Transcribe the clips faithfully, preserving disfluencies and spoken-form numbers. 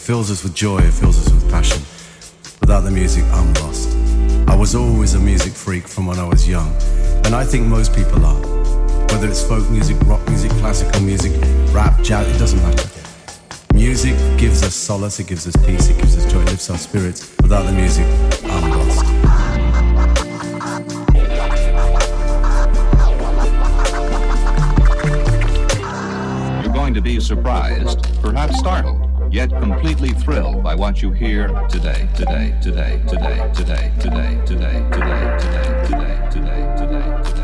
fills us with joy, it fills us with passion. Without the music, I'm lost. I was always a music freak from when I was young, and I think most people are. Whether it's folk music, rock music, classical music, rap, jazz, it doesn't matter. Music gives us solace, it gives us peace, it gives us joy, it lifts our spirits. Without the music, I'm lost. You're going to be surprised, perhaps startled, yet completely thrilled by what you hear today, today, today, today, today, today, today, today, today, today, today, today, today, today.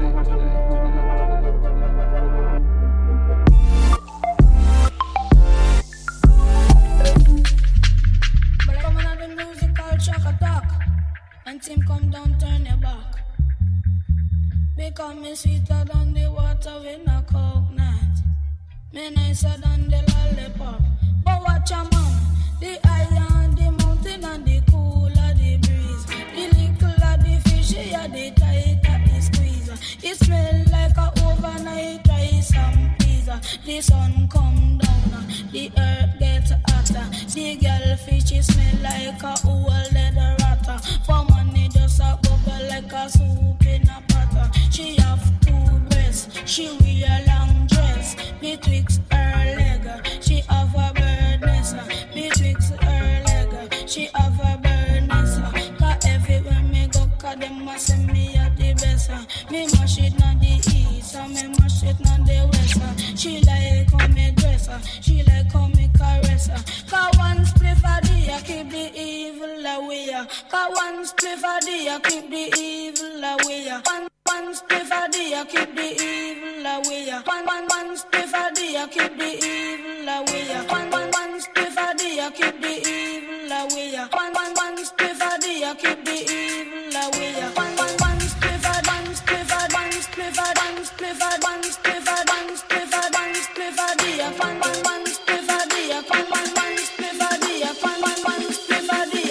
And Tim come down, turn your back. Because me sweeter than the water with a coconut. Me nicer than the lollipop. But watch a man, the higher and the mountain and the cooler the breeze. The little of the fishy and the tighter the squeeze. It smell like a overnight rice and pizza. The sun come down, the earth gets hotter. The girl fishy smell like a old leather ratter. For money just a bubble like a soup in a potter. She have two breasts, she wear a long dress. Betwixt her leg, she have a bird nest. Betwixt her leg, she have a bird nest. Cause everywhere me go, cause them a say me a the best. Me mash it on the east, and me mash it on the west. She like how me dress, she like how me caress. Cause one spliff a day, keep the evil away. Cause one spliff a day, keep the evil away. One one spliff a day, keep the evil away. One one one spliff a day, keep the evil away. One one one spliff a day, keep the evil away. One one one spliff a day, keep the evil away. One one one spliff a one spliff a one spliff a one spliff a one spliff a one spliff a one spliff a day. One one one spliff a day, one one one spliff a day, one one one spliff a day.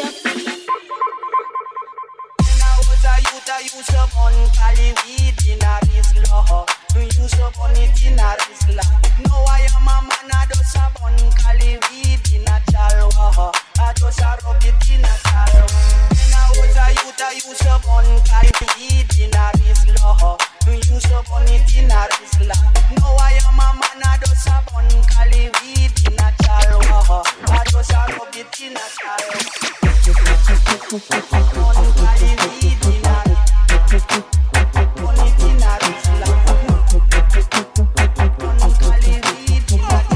When I was a youth, I used to burn Cali weed in a Rizla. You used to burn it in a Rizla. Now I am a man, I just a burn Cali weed in a Chalwa. I just a rub it in a Chalwa. When I was a youth, I used to burn Cali weed in a Rizla. You used to burn it in a Rizla. Now I am a man, I just a burn Cali weed in a Chalwa. I just a rub it in a Chalwa. Burn Cali weed in a burn it in a Rizla. Burn Cali weed in a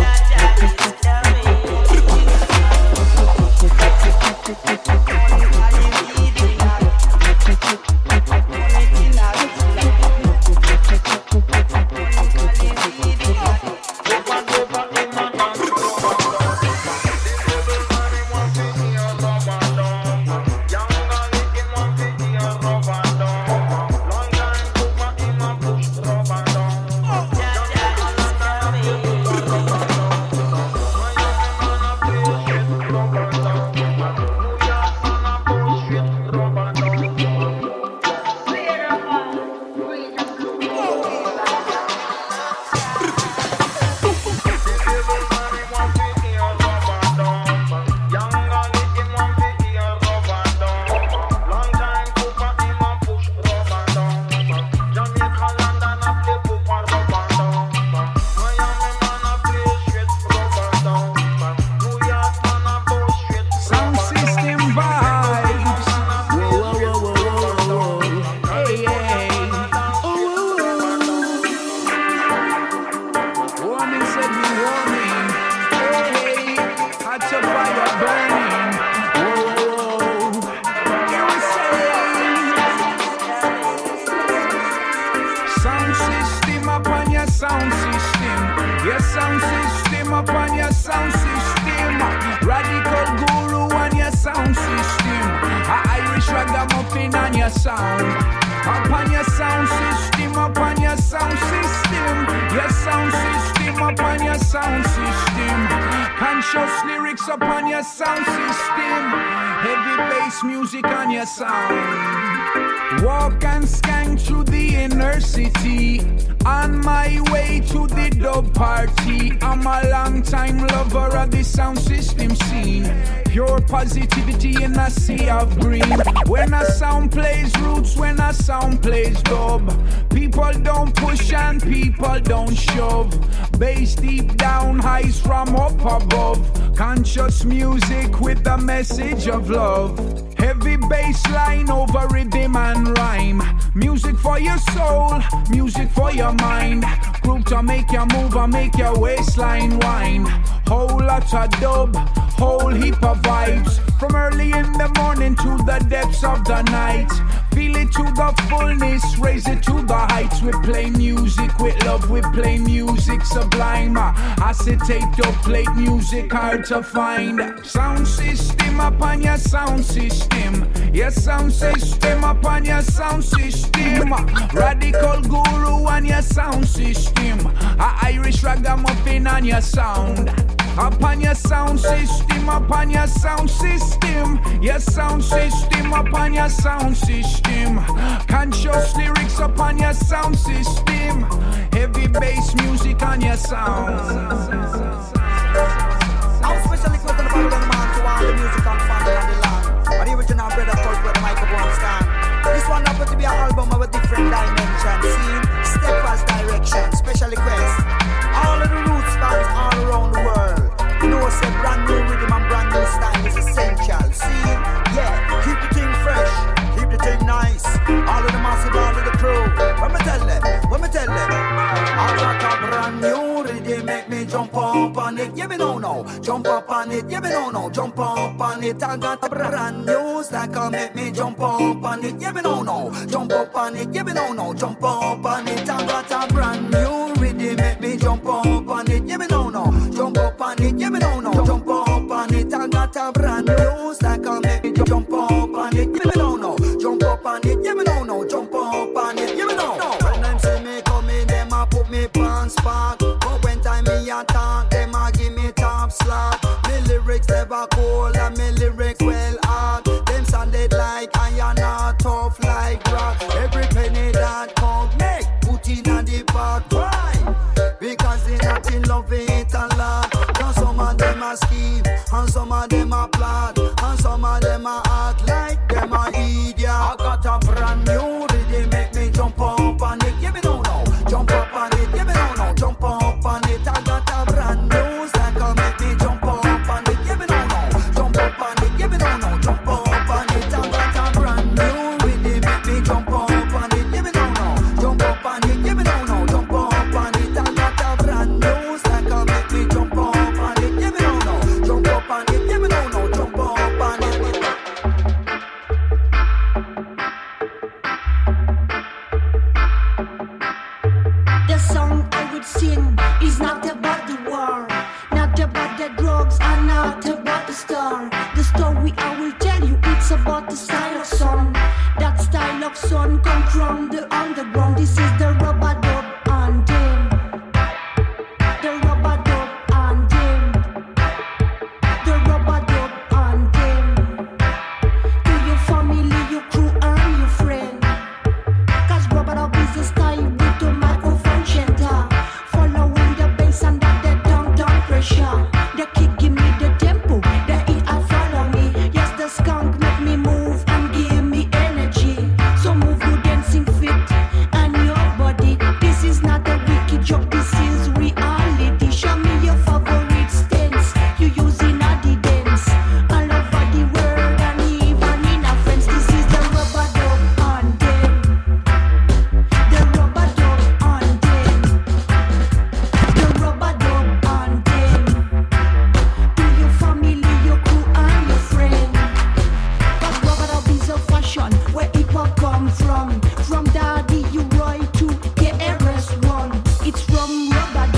sound system. Your sound system upon your sound system. Radical guru on your sound system. A Irish ragamuffin on your sound. Upon your sound system, upon your sound system. Your sound system upon your sound system. Conscious lyrics upon your sound system. Heavy bass music on your sound. Walk and skank through the inner city. On my way to the dub party. I'm a long time lover of the sound system scene. Pure positivity in a sea of green. When a sound plays roots, when a sound plays dub. People don't push and people don't shove. Bass deep down, highs from up above. Conscious music with a message of love. Heavy bass line over rhythm and rhyme. Music for your soul, music for your mind. Group to make you move and make your waistline whine. Whole lot of dub, whole heap of vibes. From early in the morning to the depths of the night. Feel it to the fullness, raise it to the heights. We play music with love, we play music sublime. Acetate dub plate music hard to find. Sound system upon your sound system. Your sound system upon your sound system. Radical guru on your sound system. A Irish ragamuffin on your sound. Upon your sound system, upon your sound system. Your sound system upon your sound system. Conscious lyrics upon your sound system. Heavy bass music on your sound. I'm especially close to the Bible and man to all the music and fun and the land. But the original bread of course where the microphone stand. This one happened to be an album of a different dimension. Scene, step as direction, special request. All of the roots bands all around the world. You know, say brand new rhythm and brand new style is essential. See, yeah, keep the thing fresh, keep the thing nice. All of the massive, all of the crew. When me tell them, when me tell them, I got a brand new rhythm, make me jump up on it. Yeah, me no no, jump up on it. Yeah, me no no, jump up on it. I got a brand new style, make me jump up on it. Yeah, me no no, jump up on it. Yeah, me no no, jump up on it. I got a brand new rhythm, make me jump up on it. Yeah, me no no, jump up on it. Yeah, me no no, jump up on it. I got a brand new style, make me jump up on it. Yeah, me no no, jump up on it. Yeah, me no no, jump up on it. Yeah, me no no. When them see me coming, them a put me pants back. But when time me attack, them a give me top slap. Me lyrics never cold and me lyrics well hard. Them sounded like iron or tough like rock. Every penny that come, make put in a the pot. Why? Because they not in love it a lot. And some of them a scheme, and some of them a plot, and some of them a act like them a idiot. I got a brand new rhythm, make me jump up on it. Yeah, me no no, jump up on it. Yeah, me no no, jump up on it. I got a brand new style, make me jump up on it. Yeah, me no no, jump up on it. Yeah, me no no, jump up on it. I got a brand new rhythm, make me jump up on it. Yeah, me no no, jump up on it. Yeah, me no no, jump up on it. I got a brand new style, make me jump up on it. Yeah, me no no, jump up on it. Yeah, me no no, jump up on it. The song I would sing is not about the war, not about the drugs, and not about the star. The story I will tell you, it's about the style of song. That style of song come from the underground. This is the rubber dub anthem. The rubber dub anthem. The rubber dub anthem. To your family, your crew, and your friend. Cause rubber dub is the style with the microphone center. Following the bass and that the down down pressure. The kick give me the tempo, the E I follow me. Yes, the skunk make me move and give me energy. So move your dancing feet and your body. This is not a wicked joke, this is reality. Show me your favorite stance you use in a the dance. All over the world and even in a friends. This is the rubber dub anthem. The rubber dub anthem. The rubber dub anthem. To your family, your crew, and your friend. Cause rubber dub is a fashion where hip hop come from. From Daddy U Roy to K R S One. It's from rubber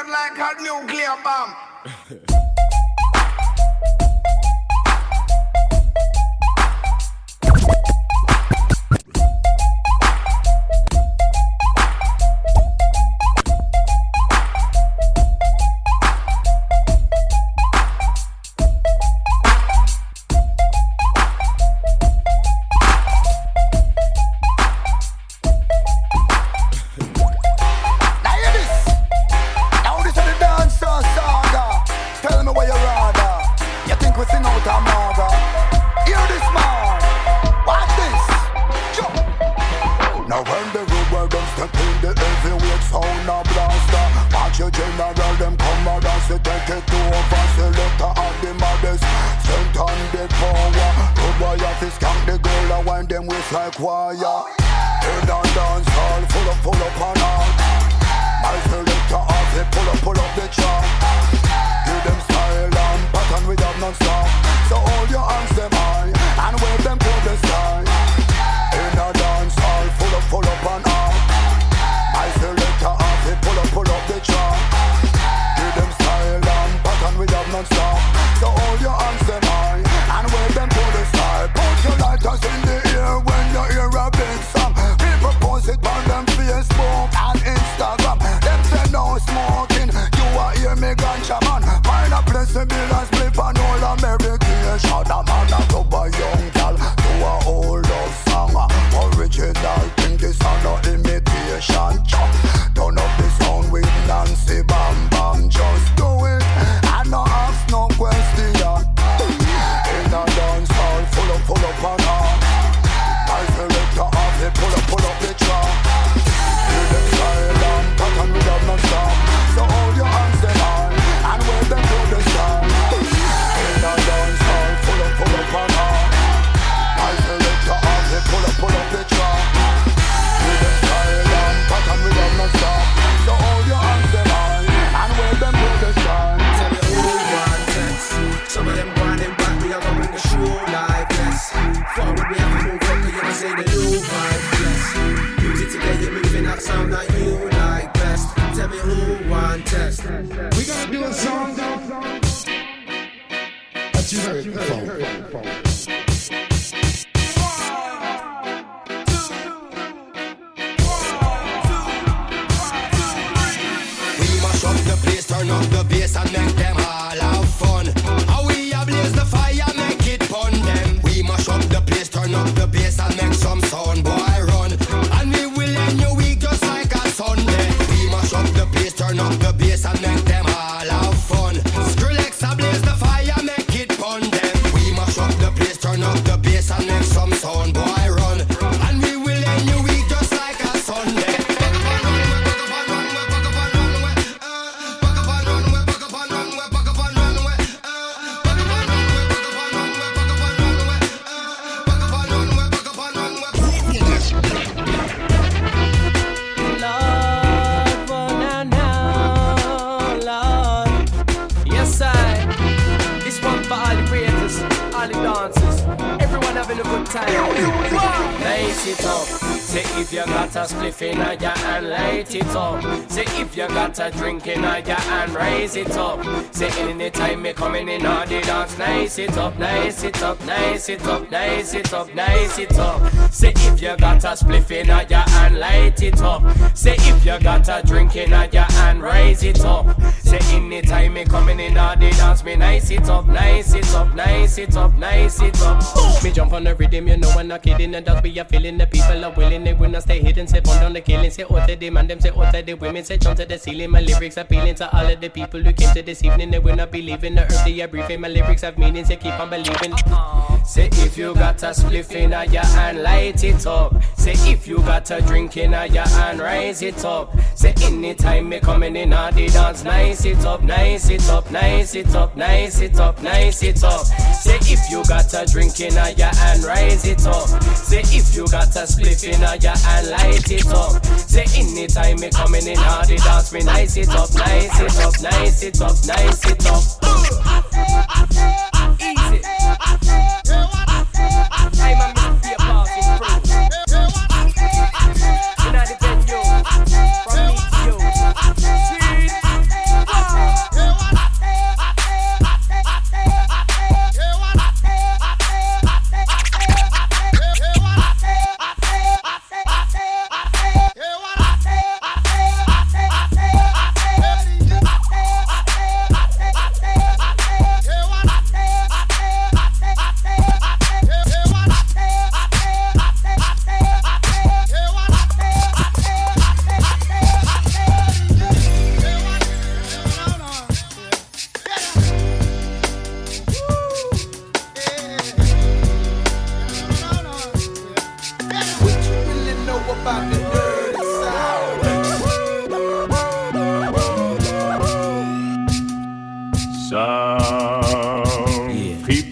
explode like a nuclear bomb. Nice it up, nice it up, nice it up, nice it up, nice it up. Say if you got a spliff in your hand, light it up. Say if you got a drink in your hand, raise it up. Say anytime me coming in all the dance, me nice it up, nice it up, nice it up, nice it up. Me jump on the rhythm, you know I'm not kidding. And that's be a feeling, the people are willing, they will not stay hidden. Say pound on the killing, say out to the man, them say out to the women, say jump to the ceiling. My lyrics appealing to all of the people who came to this evening. They will not be leaving the earth, they are briefing. My lyrics have meaning, say keep on believing. Say if you got a spliff in your hand, light it up. Say if you got a drink in your hand, rise it up. Say anytime me coming in all the dance, nice it up, nice it up, nice it up, nice it up, nice it up. Say if you got a drink in your hand, rise it up. Say if you got a spliff in your hand, light it up. Say anytime me coming in all the dance, me nice it up, nice it up, nice it up, nice it up. Easy. I'm a Mister Party Pro. You know the venue. From me to you. Sweet.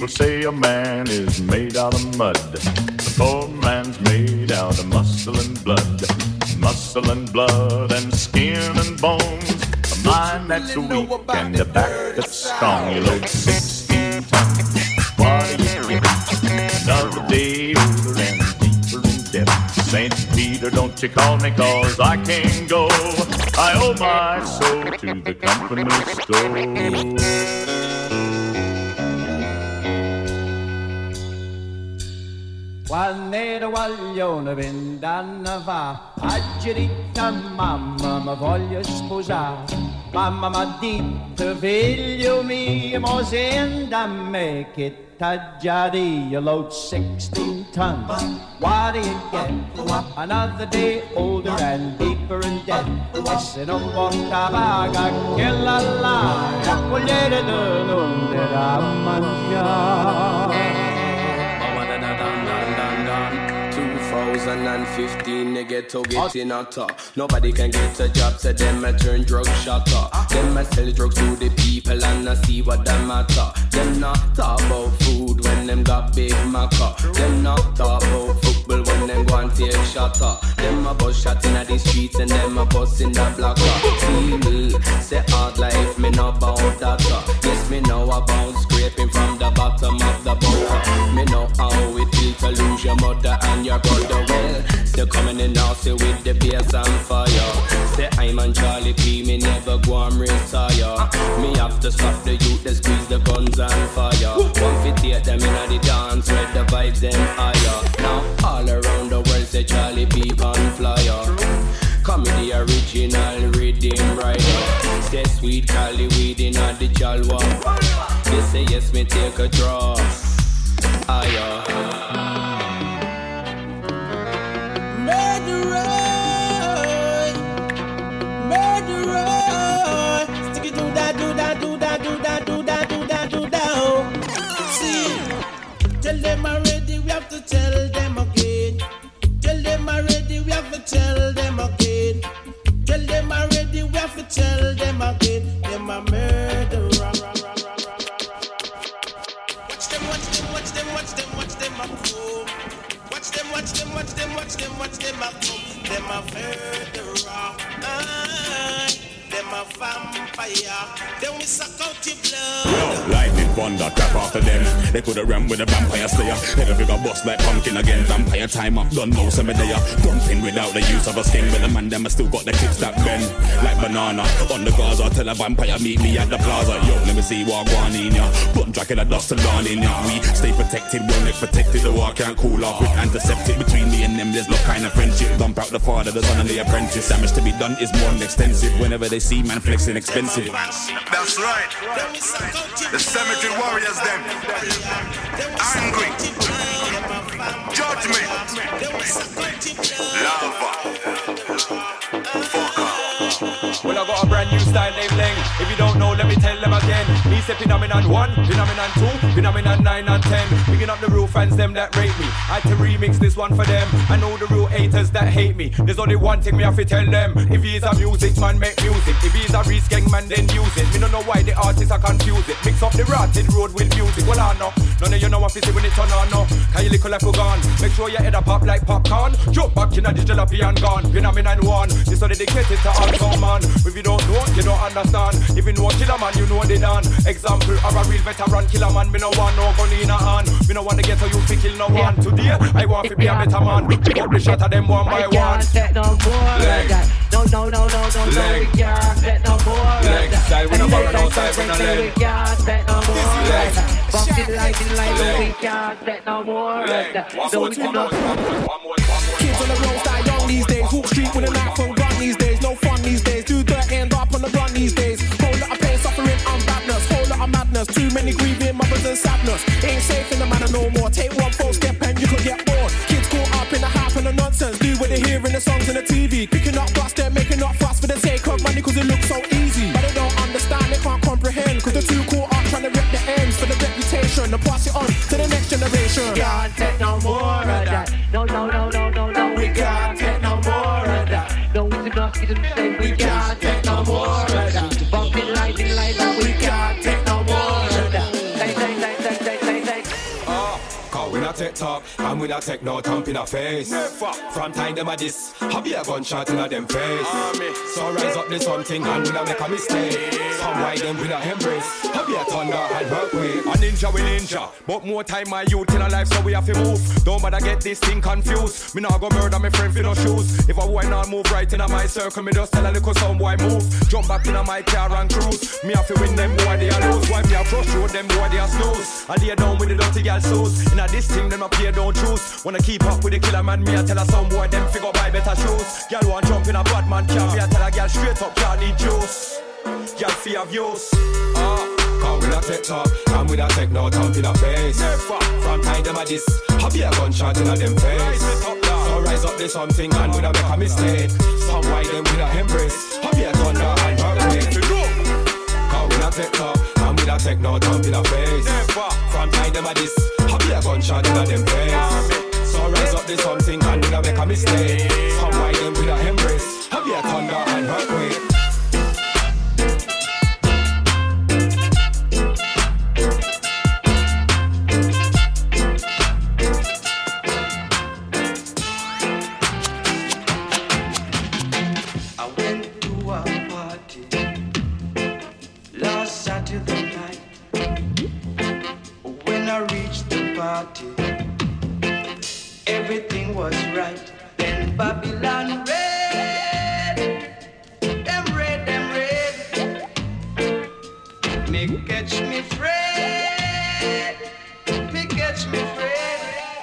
People say a man is made out of mud. The poor man's made out of muscle and blood. Muscle and blood and skin and bones. A mind that's weak and a back that's strong. You load sixteen tons. What do you get? Another day older and deeper in debt. Saint Peter, don't you call me, cause I can't go. I owe my soul to the company store. Quando vogliono vendana va, aggerita mamma mi voglio sposare. Mamma m'ha detto figlio mio, mo senti a me che t'ha già io load sixteen tons. What do you get? Another day older and deeper in debt. E se non porta paga che la la, raccogliere non te da mangiare. two thousand fifteen, they get to get in a top. Nobody can get a job, so them a turn drug shotter. Them a sell drugs to the people and I see what them matter. Them not talk about food when them got big maca. Them not talk about football when them go and take shatter. Them a bus shot in the streets and them a bus in the blocker. See me, say hard life, me know about that. Yes, me know about scraping from the bottom of the butter. Me know how it feels to lose your mother and your brother. Well, still coming in nasty with the bass and fire. Say I'm on Charlie P, me never go and retire. Me have to stop the youth that squeeze the guns and fire. One fit take them in the dance where the vibes them higher. Now all around the world say Charlie P on flyer. Come in the original rhythm rider. Say sweet Cali weed in the Jalwa. They say yes, me take a draw. Higher. Tell them already, we have to tell them again. Tell them already, we have to tell them again. Tell them already, we have to tell them again. Them a murderer. Watch them, watch them, watch them, watch them, watch them a go. Watch them, watch them, watch them, watch them, watch them a go. Them a murderer. Aye. Them a vampire. Then we suck out your blood. Yo, lightning thunder, tap after them. They coulda ran with a vampire slayer. Head figure bust like pumpkin again. Vampire time up, done no some day. Dumping without the use of a skin. But the man them still got the clips that bend like banana. On the Gaza, tell a vampire meet me at the plaza. Yo, let me see what going in ya. Put Dracula dust along in ya. We stay protected, well neck protected. The war can't cool off with antiseptic. Between me and them, there's no kind of friendship. Dump out the father, the son and the apprentice. Damage to be done is more than extensive. Whenever they see man flexing expensive. That's right. The cemetery warriors them. Angry. Judgment. Lava. Well, I got a brand new style named Leng. If you don't know, let me tell them again. Me say phenomenon one, phenomenon two, phenomenon nine and ten. Picking up the real fans, them that rate me. I had to remix this one for them. I know the real haters that hate me. There's only one thing me have to tell them. If he's a music man, make music. If he's a reach gang man, then use it. Me don't know why the artists are confused it. Mix up the rotted road with music. Well, I know. None of you know what to see when it turn on, no. Can you lick like a gun? Make sure your head a pop like popcorn. Jump back in a digital and gone. Phenomenon one. This one dedicated to all some man. If you don't know, you don't understand. If you know killer man, you know they done. Example of a real veteran killer man. Me no want no gun in a hand. Me no want to get a youth to kill no one. Today, I want to be a better man. Pick up the shot of them one by one. No more. No, no, no, no, no, no. We can't get no more. Legs, side with a barrel, no side with a leg. We can't get no more. Bump it like it like we can't get no more. Don't you know? Kids on the road style young these days. Walk street with a knife and gun these days. No fun these days. Do dirt, end up on the run these days. Whole lot of pain, suffering, and badness. Whole lot of madness. Too many grieving mothers and sadness. Ain't safe in the manor no more. Take one false step and you could get bored. Kids caught up in the hype and the nonsense. Do what they hear in the songs and the T V. Picking up dust, they're making up fuss for the sake of money cause it looks so easy. But they don't understand, they can't comprehend. Cause they're too caught up trying to rip the ends for the reputation and pass it on to the next generation. We can't take no more of that. No, no, no, no, no, no. We can't take no more of that. No, it's enough, it's enough. We can't take no more of that. Bump it like it like that. We can't take no more of that. Say, say, say, say, say, say, say. take talk, and we not take no thump in a face. Never. From time them a this, have you a gunshot in a them face? Army. So rise up this something and we not make a mistake. Some why them we not embrace, have you a thunder and work with. A ninja we ninja, but more time my youth in a life so we have to move. Don't bother get this thing confused. Me not go murder my friend for no shoes. If a boy not move right in a my circle, me just tell a little some boy move. Jump back in a my car and cruise. Me have to win them boy they a lose. Why me a crush road them boy they a snooze. I lay down with the dirty girl shoes. In a this thing them a play don't choose. Wanna keep up with the killer man, me a tell her some boy them figure buy better shoes. Girl want jump in a bad man car, me a tell a girl straight up can't need juice. Girl fee of use. Ah, cause we not take talk and we not take no thump in a face. Never. From time them a this, have you a gunshot in a them face. So rise up this something and we not make a mistake. Some why them we not embrace, have you a thunder and hurricane. Cause we not take talk and we not take no thump in a face. Never. From time them a this, have you a gunshot in a them face. So rise up this something and we not make a mistake. Some why them we not embrace, have you a thunder and hurricane. Everything was right. Then Babylon red, them red, them red. Me catch me Fred, me catch me Fred.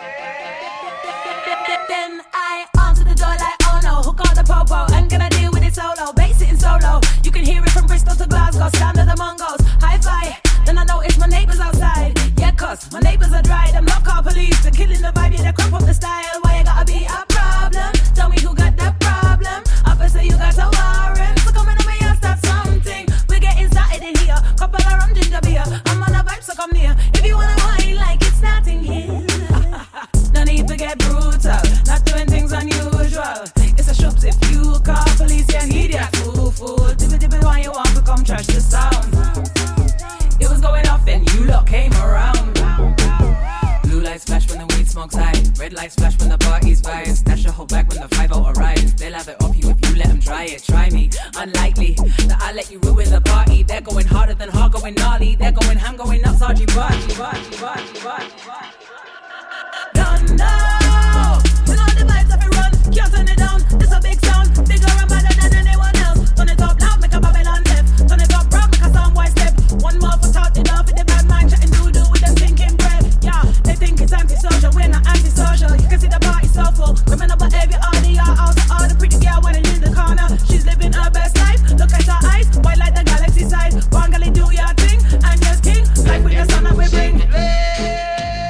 Then I answer the door like, oh no, hook out the popo and gonna deal with it solo. Bass sitting solo, you can hear it from Bristol to Glasgow, sound of the Mongols. Hi-fi, then I notice my neighbors outside. Yeah, cause my neighbors are dry, them not car police. They're killing the vibe, yeah, they crop up the style. Why you gotta be a problem? Tell me who got that problem. Officer, you got a warrant. So come in on me and start something. We're getting started in here. Couple of rum, ginger beer. I'm on a vibe, so come near. If you wanna wine like it's starting here. No need to get brutal. Not doing things unusual. It's a shops if you call police, you need ya. Fool, fool. Dibby dibby when you want to come trash the sound. It was going off and you lot came around. Blue lights flash when the weed smoke's high. Red lights flash when the party's vibes. Stash your whole back when the five oh arrives. They'll have it off you if you let them try it. Try me, unlikely that I let you ruin the party. They're going harder than hard, going gnarly. They're going ham, going nuts, R G party, party, party, party, party. Don't know. You know the vibes of it run. Can't turn it down. It's a big sound. Bigger and better than anyone else. Turn it up loud, make a Babylon left. Turn it up proud, make a soundboy step. One more for talk it off in the bad mind. Chatting doo-doo with them thinking breath. Yeah, they think it's antisocial. We're not antisocial. You can see the party so full. Criminal behavior, all the art, all the all the pretty girl when in the corner. She's living her best life. Look at her eyes, white like the galaxy size. One girl, do your thing, and your king. Life with the sun that we bring.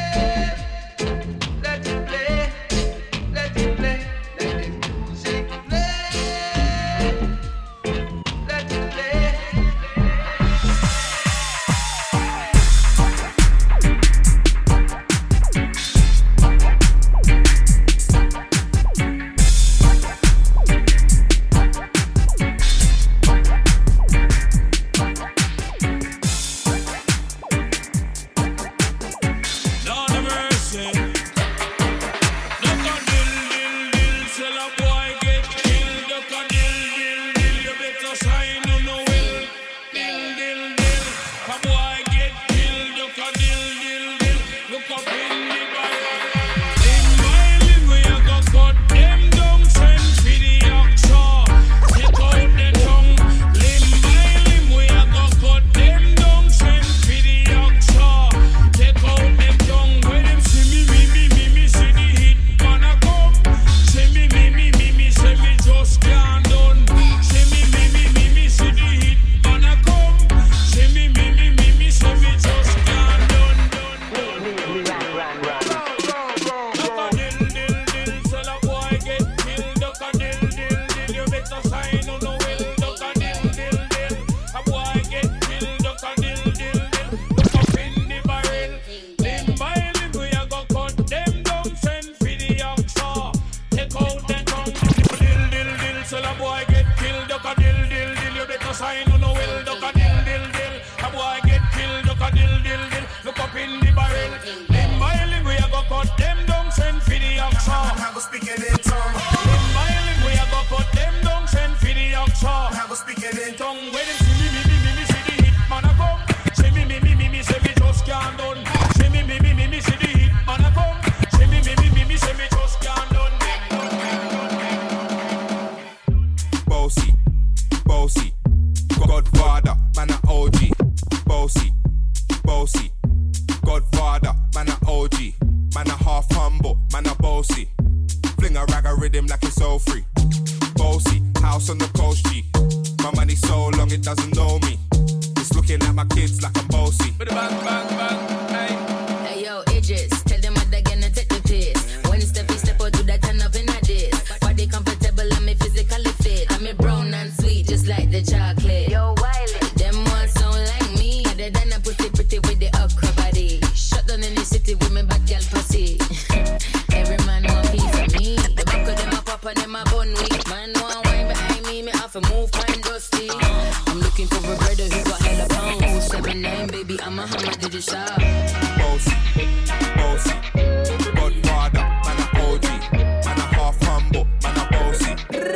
Godfather, man a O G. Bossy, bossy. Godfather, man a O G. Man a half humble, man a bossy. Fling a rag a rhythm like it's all free. Bossy, house on the coast G. My money so long it doesn't know me. It's looking at my kids like I'm bossy. Bang, bang, bang, hey. Hey yo, Idris, tell them what they're gonna take the piss. When step we step out to that turn up in a diss. Body comfortable and me physically fit. I'm a brown and sweet just like the chocolate. Yo, Wiley, them ones sound like me. Other than a pussy pretty with the okra body. Shut down in the city with me bad girl pussy. Every man want piece of me. The back of them a pop and them a bun weak. Man want wine behind me, me have to move fine dusty. I'm looking for a brother who got hella pound. oh seven nine, baby, I'm a hammer, did you shop? Bossy, bossy. Godfather, man a O G. Man a half humble, man a bossy.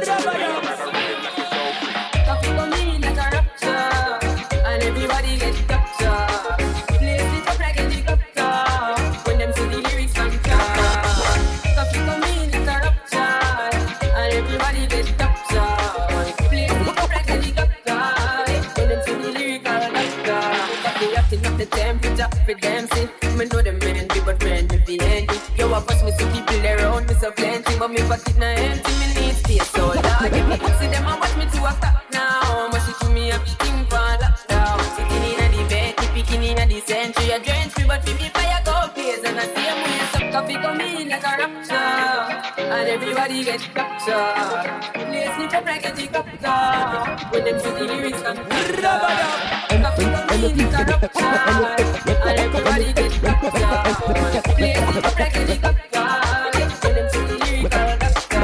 Coffee come in like a rapture, and everybody get captured. Place it up like a helicopter, when them see the lyrics from car. Coffee come in like a rapture, and everybody get captured. Place it up like a helicopter, when them see the lyrics from car. Coffee acting up the temperature for them, see. Me know them men be but friend me feel empty. Yo, I pass me see people around me so plenty, but me pocket na empty, me need space so large. Yeah, me see them and watch me to a top now. But she to me a big thing for lockdown. Sitting in a the bed, the picking in a the century. I drench me, but for me fire go blaze. And I see 'em way some coffee come in like a rapture, and everybody get captured. Place me up like a helicopter, when them see the lyrics come coffee come in like a rapture, and everybody get captured. Place me up like a helicopter, when them see the lyrics come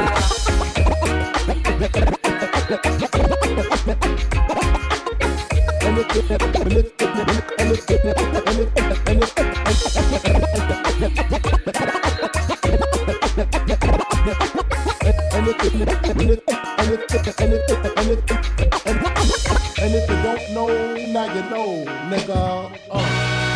And if you don't know, now you know, nigga. Uh.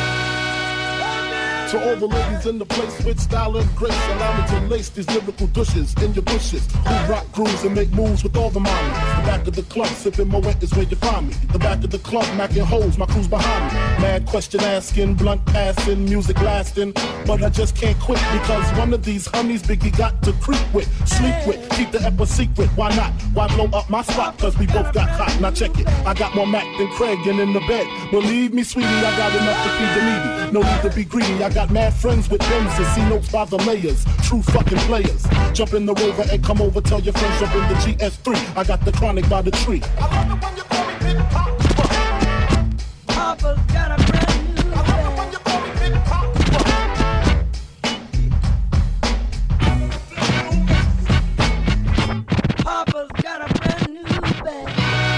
To all the ladies in the place with style and grace, allow me to lace these lyrical douches in your bushes. Who rock grooves and make moves with all the mommies. The back of the club, sipping my wet is where you find me. The back of the club, macking hoes, my crew's behind me. Mad question asking, blunt passing, music lasting. But I just can't quit because one of these honeys Biggie got to creep with, sleep with, keep the ep a secret. Why not? Why blow up my spot? Cause we both got hot. Now check it. I got more Mac than Craig and in the bed. Believe me, sweetie, I got enough to feed the needy. No need to be greedy. I got mad friends with Benzes, see notes by the layers. True fucking players. Jump in the Rover and come over. Tell your friends jump in the G S three. I got the chronic by the tree. I love it when you call me Big Papa. Papa's got a brand new. I love it when you call me Big Papa. Papa's got a brand new bag.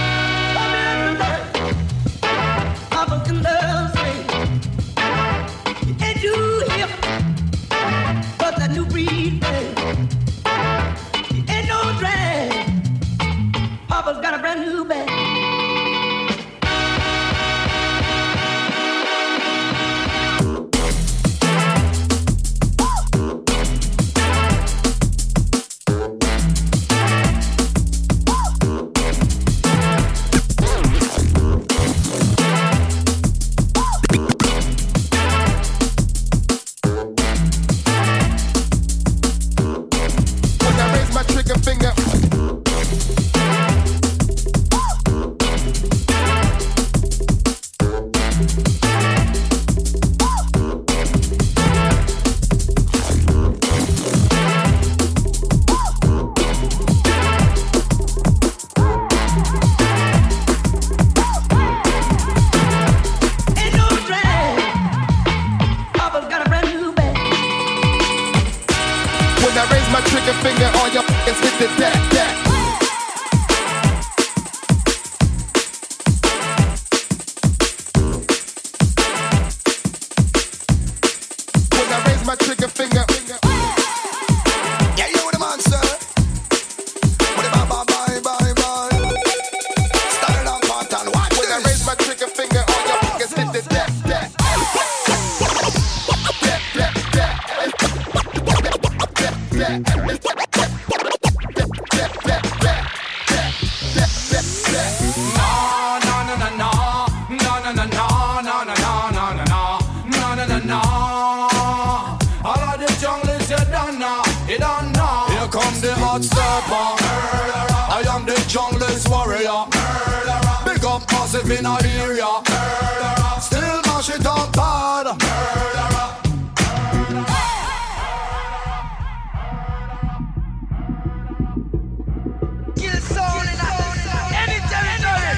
Papa can love me. And you hip, but that new breed ain't no drag. Papa's got a brand new bag. short stepper. I am the jungle's warrior. Big up massive in our area. Still mash it up bad. Kill soul in any territory.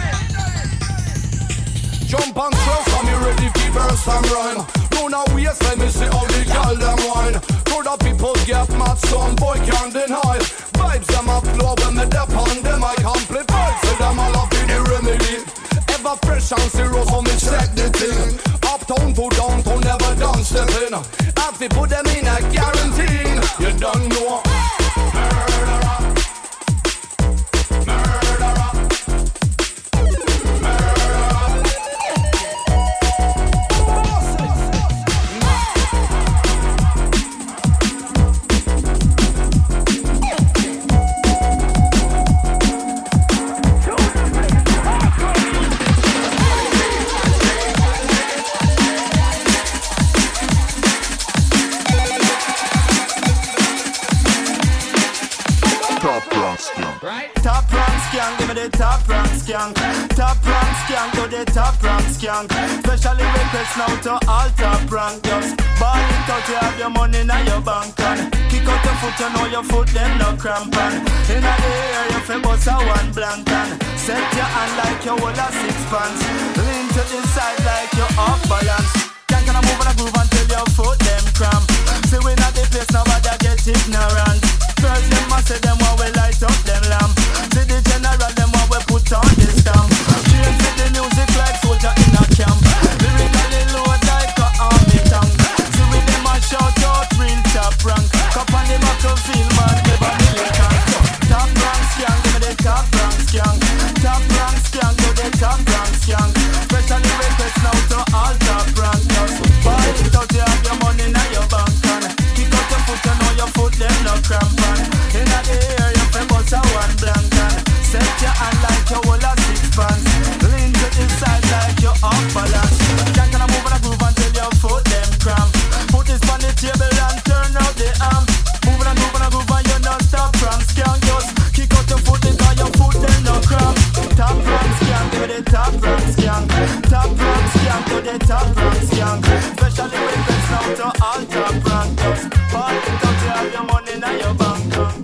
Jump and throw, come you ready to burst and run. Don't know waste, let me see how the girl them wine. To the people get mad, some boy can't deny. Vibes them up flow when me dep on them. I amplify, so them all up in the remedy. Ever fresh and zero, so me check the thing. Uptown to downtown, never done stepping. Have to put them in a guarantee. You don't know. Top rank skank, give me the top rank skank. Top rank skank to the top rank skank. Specially request now to all top rank. Just ball it out, you have your money in your bank and kick out your foot, you know your foot them no cramp and in the air you feel bust a one blank and set your hand like you hold a six pants. Lean to the side like you off balance. Can't kind of move on a groove until your foot them cramp. See we not the place nobody get ignorant. Girls them must say them while we light up them lamp. See the general them while we put on the stamp. Change with the music like soldier in a camp. Lyrically load like a army tank. See with them a shout out real top rank. Cup on the battlefield man, never militant. Top rank skank, give me the top rank skank. Top rank skank, to the top rank skank. Specially request now to all top rank. Just buy it out, you have your money in your bank and kick out your foot, you know your foot them no cramp. In the air, you feel bust a one blank and set your hand like you hold a six pants. Lean to the side like you off balance. Can't kind of move on a groove until your foot them cramp. Put this on the table and turn out the arm. Move on a groove on a groove and you not stop from skank. Just kick out your foot because your foot them no cramp. Top rank skank, give me the top rank skank. Top rank skank to the top rank skank. Especially when it's now to all top rank. Just ball it out, you have your money in your bank.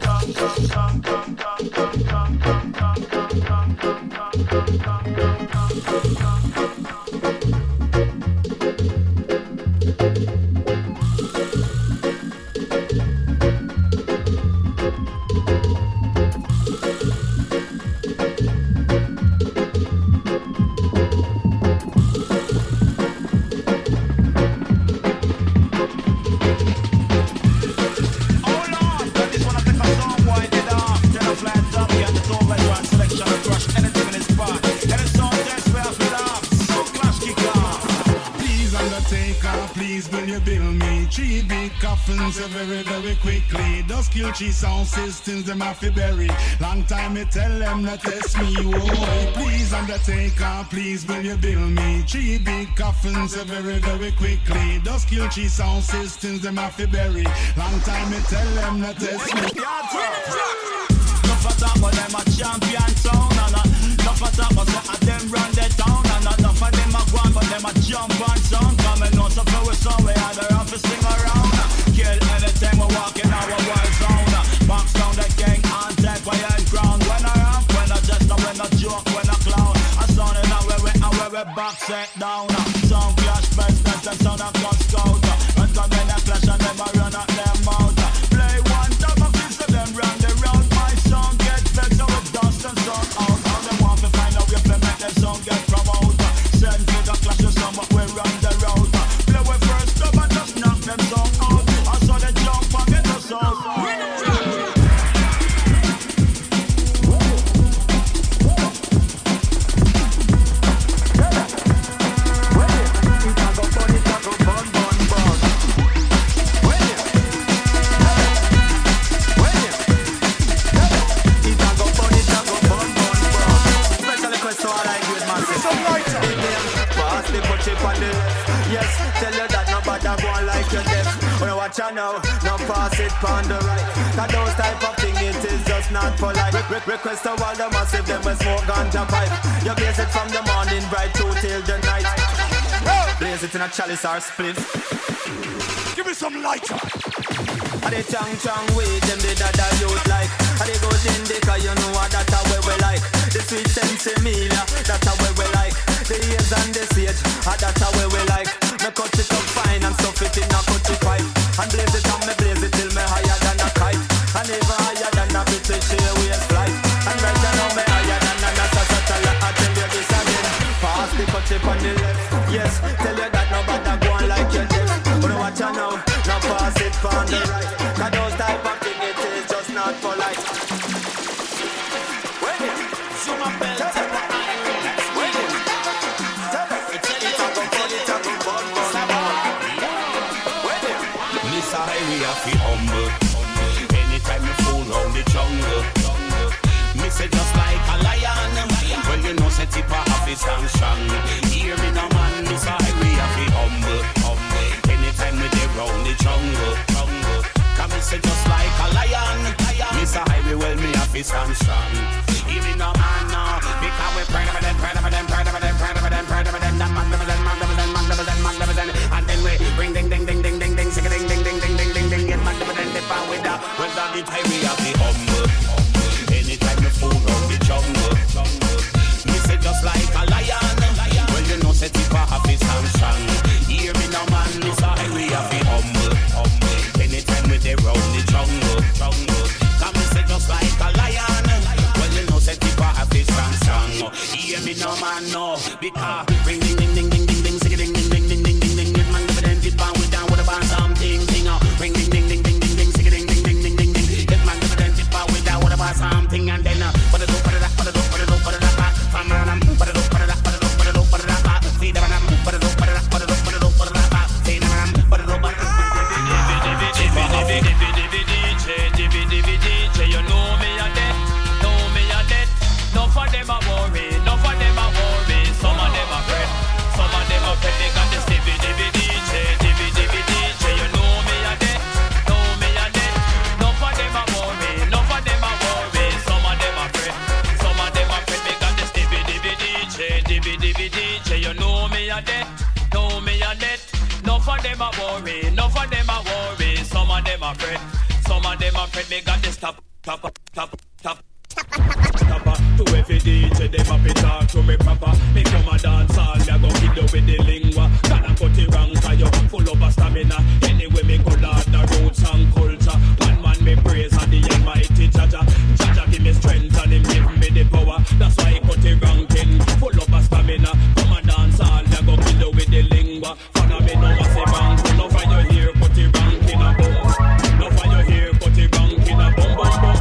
Very, very quickly. Those kill cheese sound systems, them have to bury. Long time me tell them not test me. Oh, please, Undertaker, please will you bill me? Three big coffins, very, very quickly. Those kill cheese sound systems, them have to bury. Long time me tell them not test me. Enough of that, but them a champion sound. Enough of that, but them run the town. Enough of them a go on, but them a jump on sound. Come and know something with some way, I don't have to sing around. Kill anything, we're walking our wild zone. Box down the gang and take my end ground. When I rap, when I just know, when I joke, when I clown. I sound it now where we and where we box it down. Sound clash, best dance, and sound and cut scout. And come in a clash and never run at them out. Play one time, I feel so them round the round. My song get vexed, so it dust and sound out. How they want to find out if they make their song get promoted. Send me the clash of some, but we run the road. Play with first up and just knock them song out. So they jump and get us all. Yes, tell you that nobody go on like your death. When I watch watch I know, no pass it on the right. Cause those type of thing, it is just not polite. Re- re- request to all the massive, them will smoke ganja pipe. You blaze it from the morning bright through till the night. Blaze it in a chalice or spliff. Give me some lighter. And they chang chang weed, them the dada youth like. And they go indica, you know what that's how we like. The sweet sensimilia, that's how we like. The ears and the sage, ah, that's how we like. Me cut it up fine and stuff it in a cutty pipe. And blaze it and me blaze it till me higher than a kite. And even higher than a British Airways flight. And right now me higher than a NASA satellite. I tell you this again. Pass the cutty on the left. Yes, tell you that nobody go on like you deaf. But watch you now, now pass it on the right. Cause those type of thing it is just not polite. Wait a minute. Zoom up belt. Wait a minute. Miss Highway, I feel humble. Anytime you fool round the jungle, me say just like a lion. Well, you know, set it for half is stand strong. Hear me now, man. Miss Highway, I feel humble. Anytime we dey round the jungle, come me say just like a lion. Miss Highway, well, me have to stand strong. Hear me now, man, now. Because we proud of them, proud of them, proud of them, proud of them, proud of them, that man, them, them, man, them, them, man, them, them, man, them, them, and then we ring, ding, ding, ding, ding, ding, ding, sing, ding, ding, ding, ding, ding, ding, ding, get man, them, them, dip out with that. Well, that the time we have to humble. Anytime you fool round the jungle, me say just like a lion. Well, you know, set it for half his hand strong. Hear me now, man, Miss Highway, have to humble. Anytime we dey round the jungle, come me say just like a lion. Well, you know, set it for half his hand strong. Hear me now, man, no, because ring, ding, ding, ding, ding, ding, ding, sing, ding, ding, ding, ding, ding, ding, ding, get man, them, dip down, we down with a band, something, ding, ring, ding, ding, ding, ding, ding, ding, sing, ding, ding, ding, ding, ding, ding, get man, them, dip down, we down with a band, something, and then put it up, put it up, put it up, put it up, put it up, from around, put it up, put it up, put it up, put it up, put it up, see them, put it up, put it up, put it up, put it up, put it up, see them, put it up, put it up. You know me a dead, know me a dead. No for them a worry, no for them a worry. Some of them a fret, some of them a fret. They got the Stevie Divvy D J, Divvy Divvy D J. You know me a dead, know me a dead. No for them a worry, no for them a worry. Some of them a fret, some of them a fret. They got the Stevie Divvy D J, Divvy Divvy D J. You know me a dead, know me a dead. No for them a worry, no for them a worry. Some of them a fret, some of them a fret. They got the stop. Top, top, top, top, to every D J, them up it talk to me proper. Me come a dance all, me a go hit you with the lingua. Gotta cut it wrong, cause you full of a stamina. Anyway, me go learn the roots and culture. One man me praise and the almighty Jaja. Jaja give me strength and him give me the power. That's why he cut it ranking, full of a stamina. Come a dance all, me a go hit you with the lingua. Follow me now, I say bang. No for you here, cut it ranking a boom. No for you here, cut it ranking a boom, boom, boom.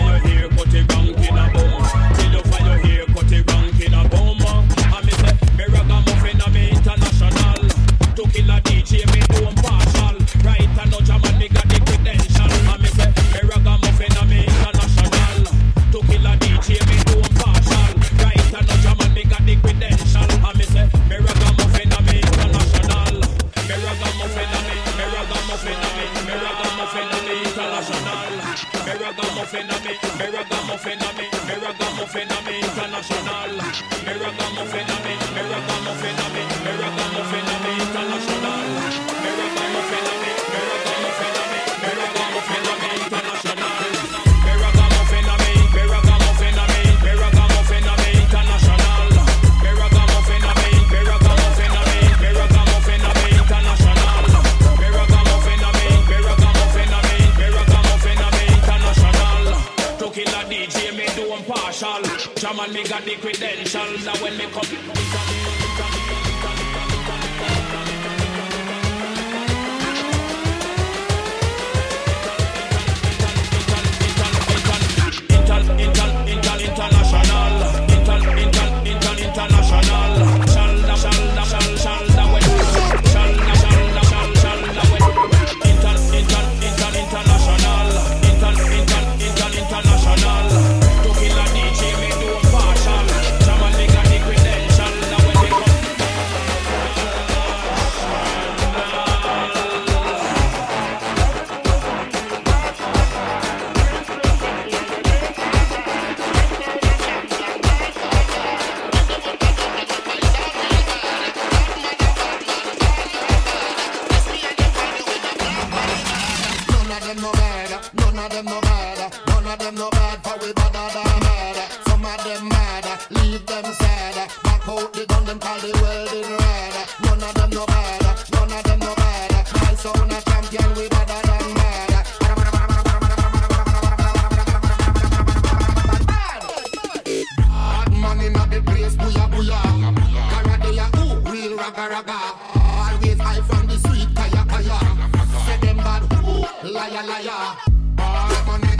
Man, me got the credentials. Now when me come, Inter, inter, inter, international, inter, inter, inter, international. Shalda, shalda, shalda, shalda, when, shalda, shalda, shalda, when, inter, inter, inter, international, inter, inter, inter, international. To kill a D J, me do partial. Jaman me got the credential. raga raga. Always high from the sweet kaya kaya. Say them bad, liar liar. All money.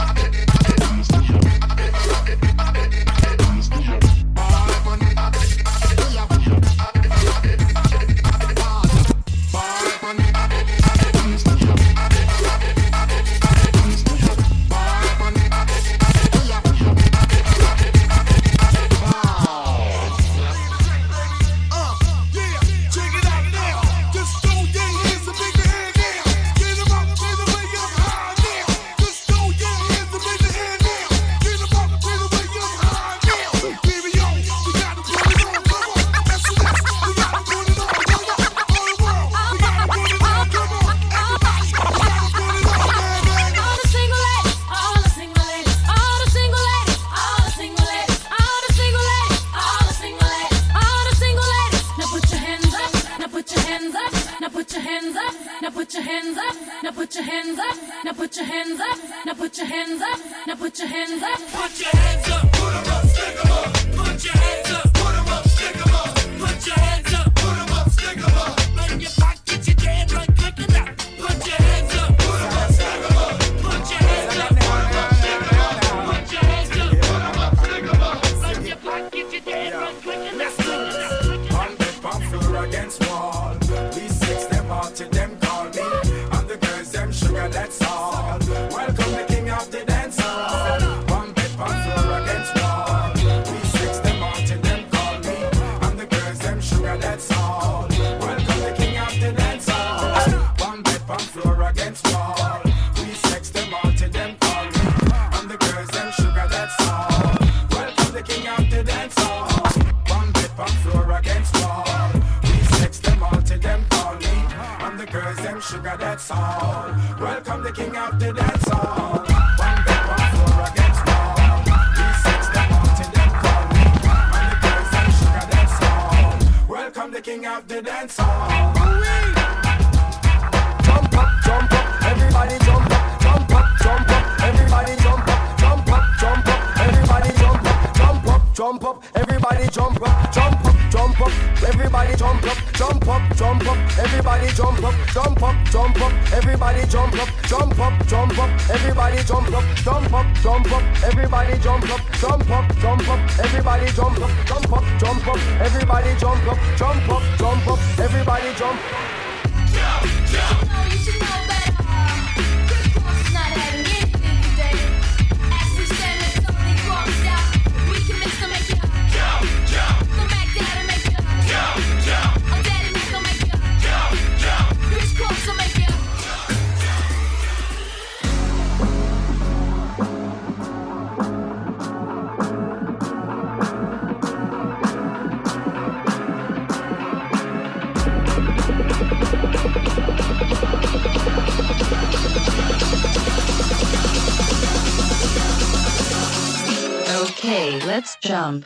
Okay, let's jump.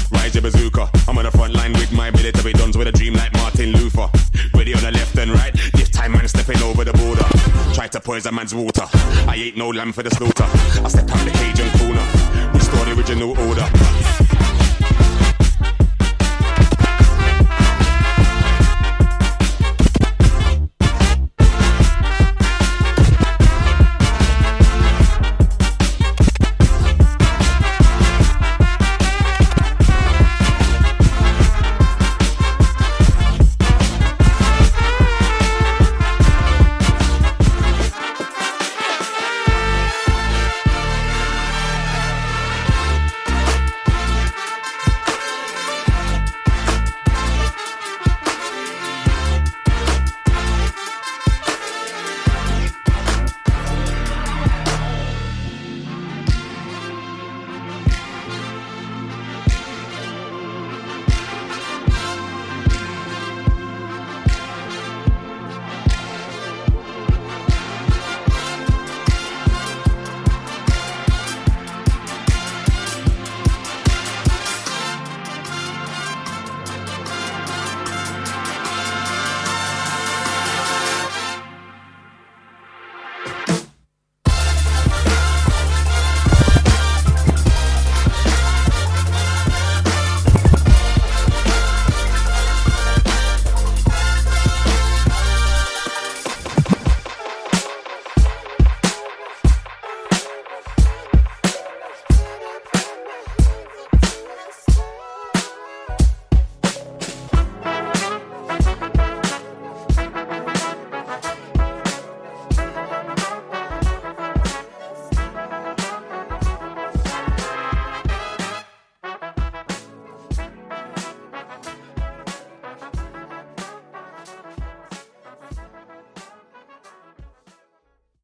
Rise your bazooka. I'm on the front line with my military dons with a dream like Martin Luther. Ready on the left and right. This time man stepping over the border. Try to poison man's water. I ain't no lamb for the slaughter. I step out the cage and corner. Restore the original order.